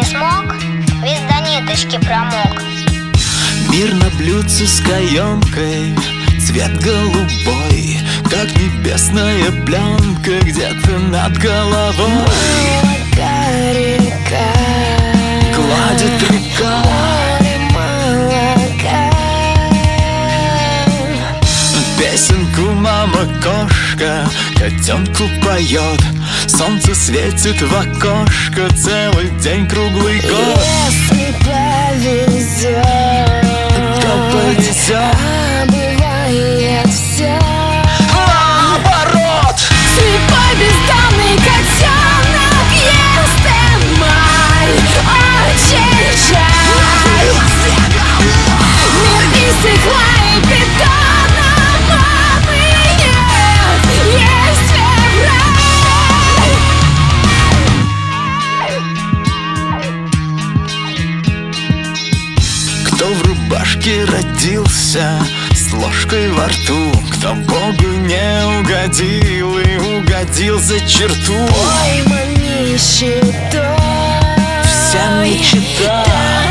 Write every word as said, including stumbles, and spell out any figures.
не смог, весь до ниточки промок. Мир на блюдце с каемкой, цвет голубой, как небесная пленка где-то над головой. Молока река, гладит река, море молока. песенку мама-кошка котенку поет. Солнце светит в окошко целый день, круглый год. Если повезет, то повезет, а бывает все наоборот. слепой бездомный котенок ест эмаль. Очень жаль, мир иссякла и бетона мамы нет. Есть февраль. Кто в рубашке родился с ложкой во рту, кто Богу не угодил и угодил за черту. Пойма нищетой, Всем нищета.